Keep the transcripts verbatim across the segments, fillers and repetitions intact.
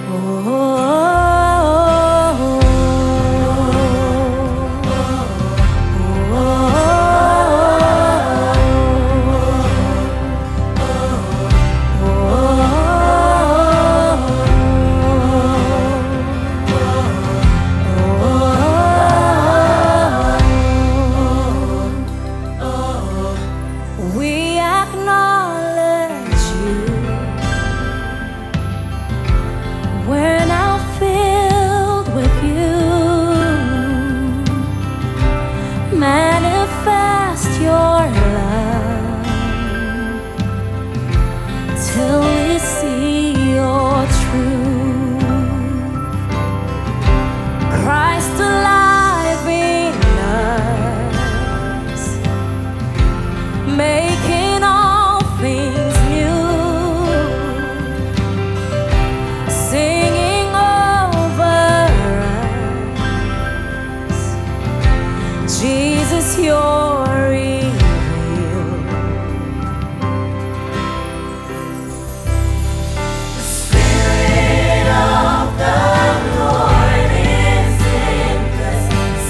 We acknowledge you. We're now filled with you. Manifest your love till we see your truth. Christ alive in us, making all things new, singing over us, Jesus, you're real. The Spirit of the Lord is in this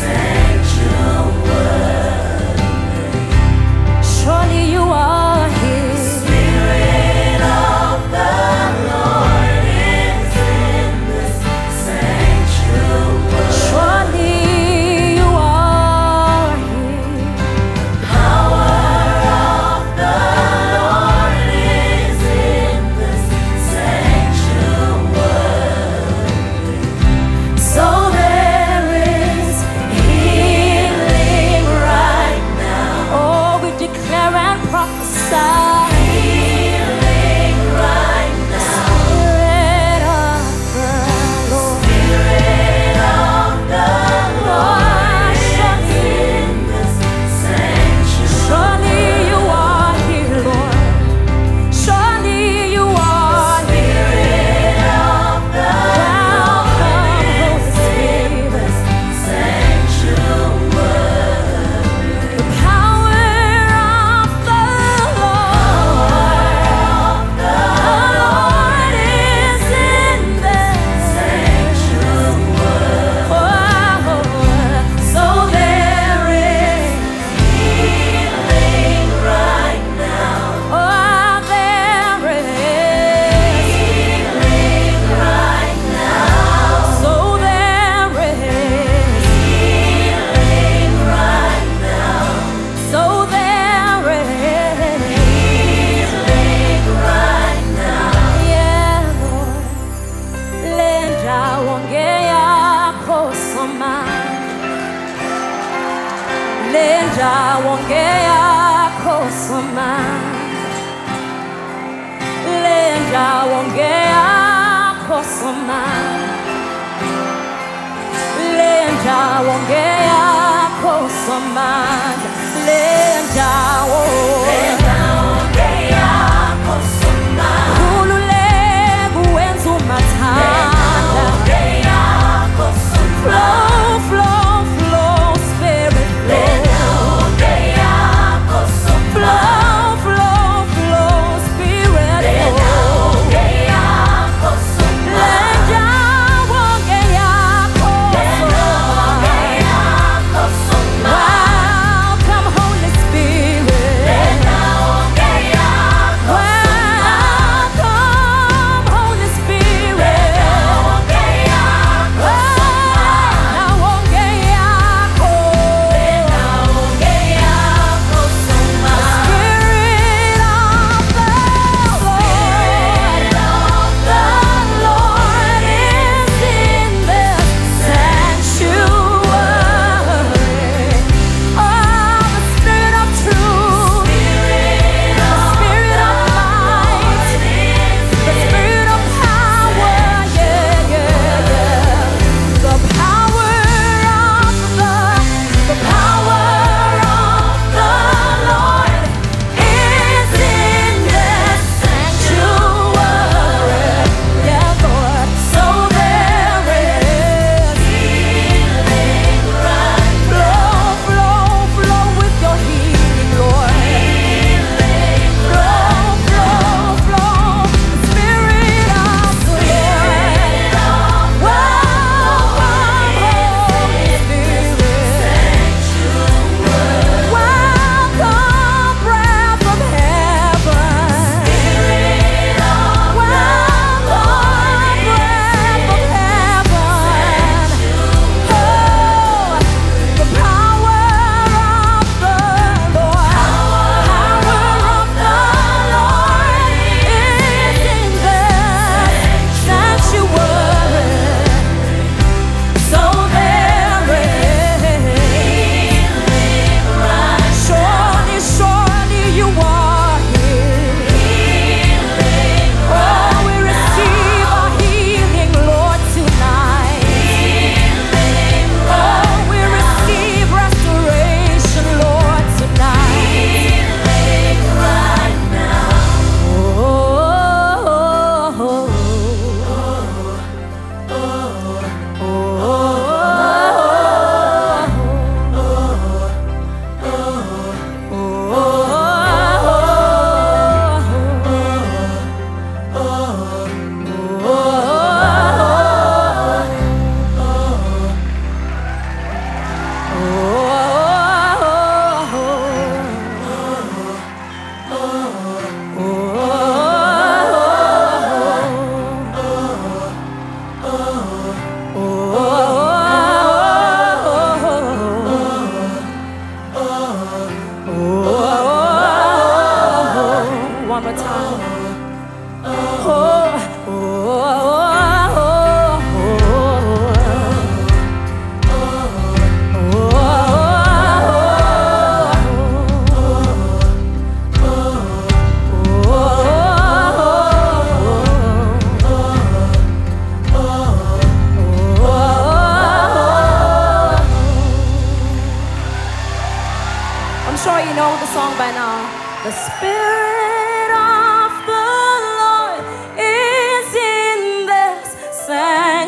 sanctuary. Surely you are here. Spirit of the Lord is in this sanctuary. Surely you are here. Power of the Lord is in this sanctuary. So there is healing right now. Oh, we declare and prophesy. Healing right now. Spirit of the Lord. Spirit of the Lord is in this sanctuary. Surely you are here, Lord. Surely you are here. Spirit of the Lord is in this sanctuary. The power of the Lord, the Lord is in this sanctuary. Oh, so there is healing right now. Oh, there is healing right now. So there is healing right now. So there is healing right now. Yeah, Lord. Lenda wongea kosoma. Lenda wongea kosoma. Lenda wongea kosoma. Lenda wongea kosoma. Lenda wo. Lenda wongea kosoma. Kululegu enzu matanda. Lenda wongea kosoma. Flow, flow, flow, Spirit flow. Lenda wongea kosoma. Flow, flow, flow, Spirit flow. Lenda wongea kosoma. Lenda wongea kosoma. Lenda wongea kosoma. Welcome, Holy Spirit.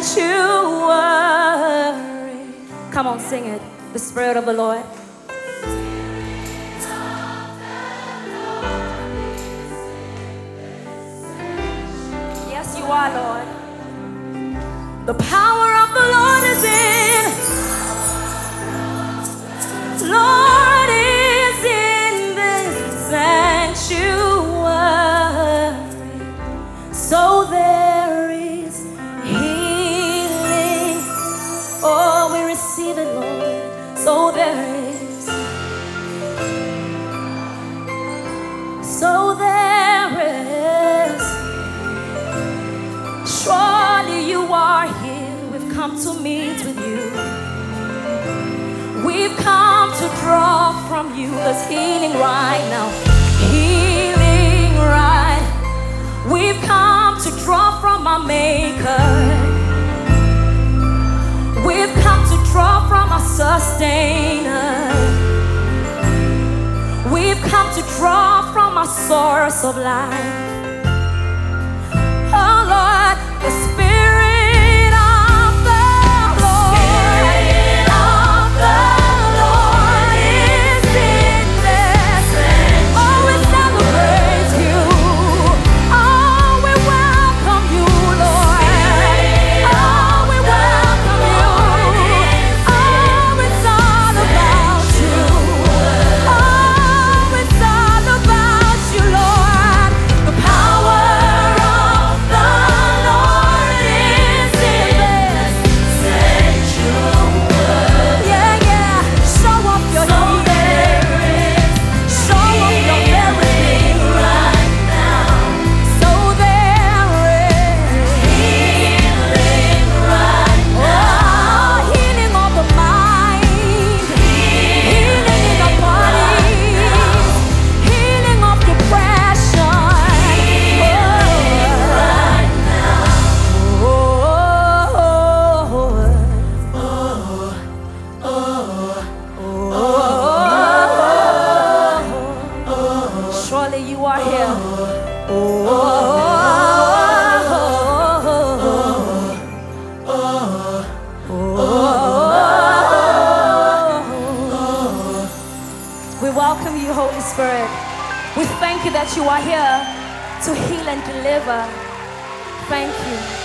sanctuary. Come on, sing it. The Spirit of the Lord. Yes, you are, Lord. The power of the Lord is in. Lord is in this sanctuary. So there is healing. Oh, we receive it, Lord. So there is. So there is. Surely you are here. We've come to meet with you. We've come to draw from you. There's healing right now. Healing right. We've come to draw from our Maker. We've come to draw from our Sustainer. We've come to draw from our source of life. Oh Lord, the Spirit of the Lord, of the Lord is in this. Oh, we celebrate you. Oh, we welcome you, Lord. Oh, we welcome you. Oh, it's all about you. Oh, it's all about you, Lord. The power of the Lord is in this sanctuary. Yeah, yeah. Show up your healing. Show up your everything right now. So there is healing right now. Oh, healing of the mind, healing in the body, healing of depression. Healing right now. Surely you are here. We welcome you, Holy Spirit. We thank you that you are here to heal and deliver. Thank you.